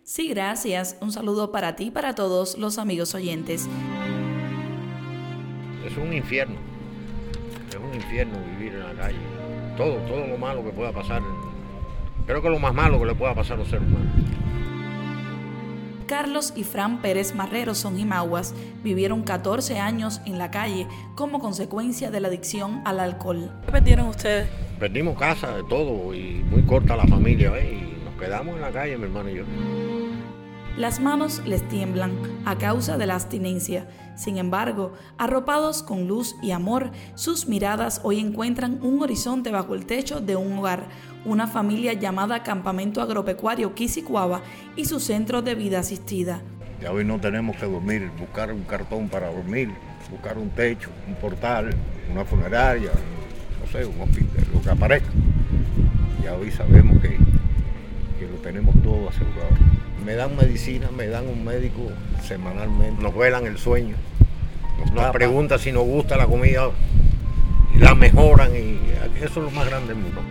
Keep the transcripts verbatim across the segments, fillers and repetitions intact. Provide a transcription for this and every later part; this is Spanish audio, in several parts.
Sí, gracias. Un saludo para ti y para todos los amigos oyentes. Es un infierno, es un infierno vivir en la calle. Todo, todo lo malo que pueda pasar, creo que lo más malo que le pueda pasar a los seres humanos. Carlos y Fran Pérez Marrero son jimaguas, vivieron catorce años en la calle como consecuencia de la adicción al alcohol. ¿Qué perdieron ustedes? Perdimos casa, de todo, y muy corta la familia, ¿ves? Y nos quedamos en la calle, mi hermano y yo. Las manos les tiemblan a causa de la abstinencia. Sin embargo, arropados con luz y amor, sus miradas hoy encuentran un horizonte bajo el techo de un hogar, una familia llamada Campamento Agropecuario Quisicuaba y su centro de vida asistida. Ya hoy no tenemos que dormir, buscar un cartón para dormir, buscar un techo, un portal, una funeraria, no sé, un hospital, lo que aparezca. Ya hoy sabemos que, que lo tenemos todo asegurado. Me dan medicina, me dan un médico semanalmente, nos velan el sueño, nos preguntan si nos gusta la comida y la mejoran, y eso es lo más grande del mundo.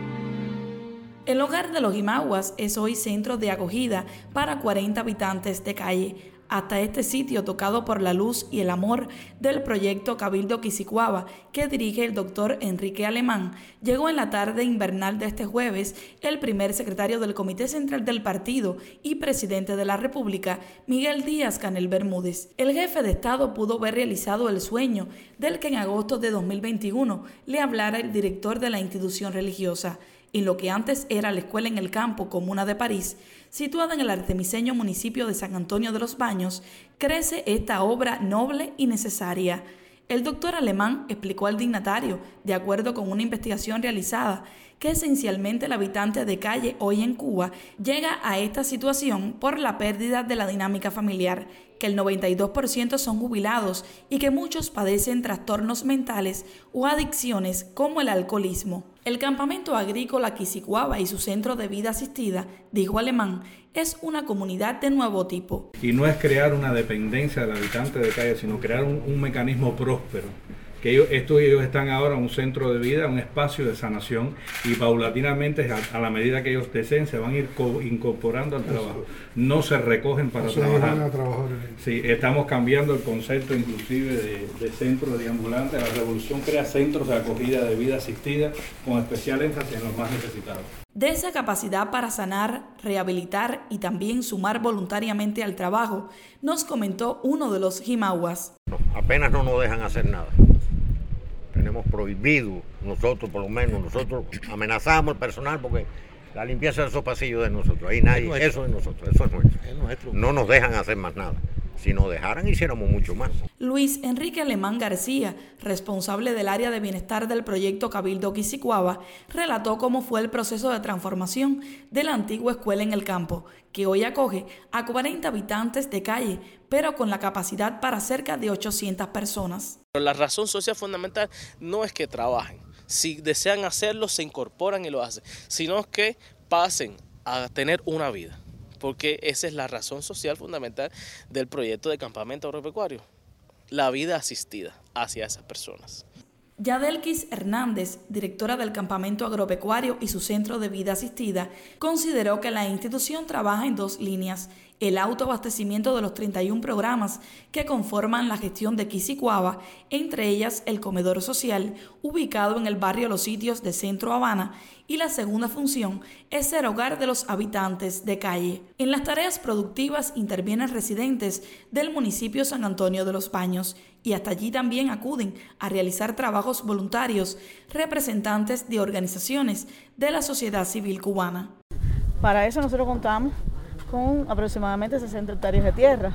El hogar de los jimaguas es hoy centro de acogida para cuarenta habitantes de calle. Hasta este sitio, tocado por la luz y el amor del proyecto Cabildo Quisicuaba, que dirige el doctor Enrique Alemán, llegó en la tarde invernal de este jueves el primer secretario del Comité Central del Partido y presidente de la República, Miguel Díaz-Canel Bermúdez. El jefe de Estado pudo ver realizado el sueño del que en agosto de dos mil veintiuno le hablara el director de la institución religiosa. En lo que antes era la Escuela en el Campo, comuna de París, situada en el artemiseño municipio de San Antonio de los Baños, crece esta obra noble y necesaria. El doctor Alemán explicó al dignatario, de acuerdo con una investigación realizada, que esencialmente el habitante de calle hoy en Cuba llega a esta situación por la pérdida de la dinámica familiar, que el noventa y dos por ciento son jubilados y que muchos padecen trastornos mentales o adicciones como el alcoholismo. El campamento agrícola Quisicuaba y su centro de vida asistida, dijo Alemán, es una comunidad de nuevo tipo. Y no es crear una dependencia del habitante de calle, sino crear un, un mecanismo próspero. Que ellos, estos ellos están ahora en un centro de vida, un espacio de sanación, y paulatinamente, a, a la medida que ellos deseen, se van a ir co- incorporando al trabajo. No se recogen para Eso trabajar. A trabajar. Sí, estamos cambiando el concepto inclusive de, de centros de ambulantes. La revolución crea centros de acogida de vida asistida con especial énfasis en los más necesitados. De esa capacidad para sanar, rehabilitar y también sumar voluntariamente al trabajo, nos comentó uno de los jimaguas. No, apenas no nos dejan hacer nada. Tenemos prohibido, nosotros por lo menos, nosotros amenazamos al personal porque la limpieza de esos pasillos es de nosotros. Ahí nadie, es eso es nosotros, eso es nuestro. Es nuestro. No nos dejan hacer más nada. Si nos dejaran, hiciéramos mucho más. Luis Enrique Alemán García, responsable del área de bienestar del proyecto Cabildo Quisicuaba, relató cómo fue el proceso de transformación de la antigua escuela en el campo, que hoy acoge a cuarenta habitantes de calle, pero con la capacidad para cerca de ochocientas personas. La razón social fundamental no es que trabajen. Si desean hacerlo, se incorporan y lo hacen, sino que pasen a tener una vida. Porque esa es la razón social fundamental del proyecto de campamento agropecuario, la vida asistida hacia esas personas. Yadelkis Hernández, directora del Campamento Agropecuario y su centro de vida asistida, consideró que la institución trabaja en dos líneas: el autoabastecimiento de los treinta y uno programas que conforman la gestión de Quisicuaba, entre ellas el comedor social, ubicado en el barrio Los Sitios de Centro Habana, y la segunda función es ser hogar de los habitantes de calle. En las tareas productivas intervienen residentes del municipio San Antonio de los Baños, y hasta allí también acuden a realizar trabajos voluntarios representantes de organizaciones de la sociedad civil cubana. Para eso nosotros contamos con aproximadamente sesenta hectáreas de tierra.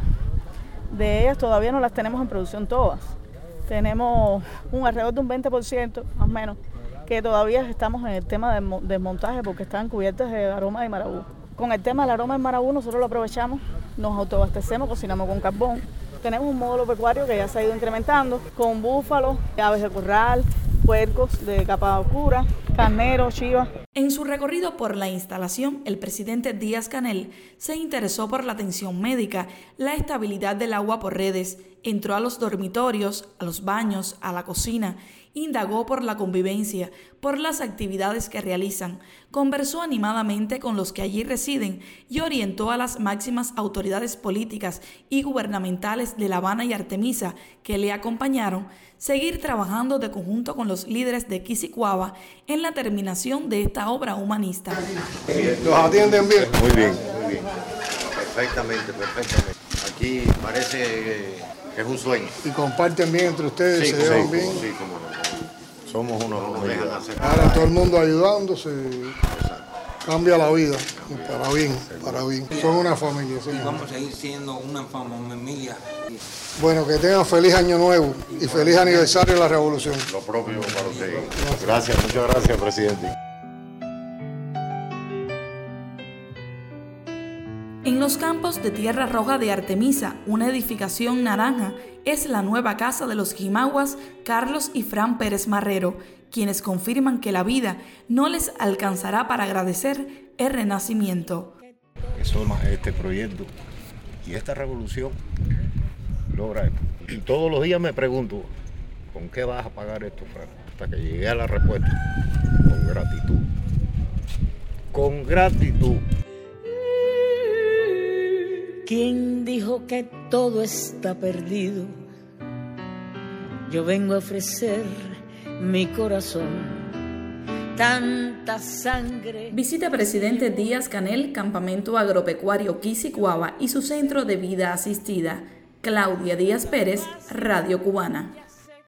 De ellas todavía no las tenemos en producción todas. Tenemos un alrededor de un veinte por ciento más o menos que todavía estamos en el tema de desmontaje porque están cubiertas de aroma de marabú. Con el tema del aroma de marabú nosotros lo aprovechamos, nos autoabastecemos, cocinamos con carbón. Tenemos un módulo pecuario que ya se ha ido incrementando con búfalos, aves de corral, puercos de capa oscura, carneros, chivas. En su recorrido por la instalación, el presidente Díaz-Canel se interesó por la atención médica, la estabilidad del agua por redes, entró a los dormitorios, a los baños, a la cocina, indagó por la convivencia, por las actividades que realizan, conversó animadamente con los que allí residen y orientó a las máximas autoridades políticas y gubernamentales de La Habana y Artemisa que le acompañaron, seguir trabajando de conjunto con los líderes de Quisquiawa en la terminación de esta obra humanista. ¿Los atienden bien? Muy bien. Muy bien. Perfectamente, perfectamente. Aquí parece que es un sueño. ¿Y comparten bien entre ustedes? Sí, ¿Se llevan sí, bien? Sí, como no. Somos unos No nos dejan hacer Ahora nada. todo el mundo ayudándose, cambia la vida, para bien, para bien. Son una familia, sí. Vamos a seguir siendo una familia. Bueno, que tengan feliz año nuevo y feliz aniversario de la revolución. Lo propio para ustedes. Gracias, muchas gracias, presidente. En los campos de Tierra Roja de Artemisa, una edificación naranja, es la nueva casa de los Jimaguas Carlos y Fran Pérez Marrero, quienes confirman que la vida no les alcanzará para agradecer el renacimiento. Eso más este proyecto y esta revolución logra esto. Y todos los días me pregunto, ¿con qué vas a pagar esto, Fran? Hasta que llegué a la respuesta, con gratitud. Con gratitud. ¿Quién dijo que todo está perdido? Yo vengo a ofrecer mi corazón, tanta sangre. Visita Presidente Díaz-Canel, Campamento Agropecuario Quisquiawa y su centro de vida asistida. Claudia Díaz Pérez, Radio Cubana.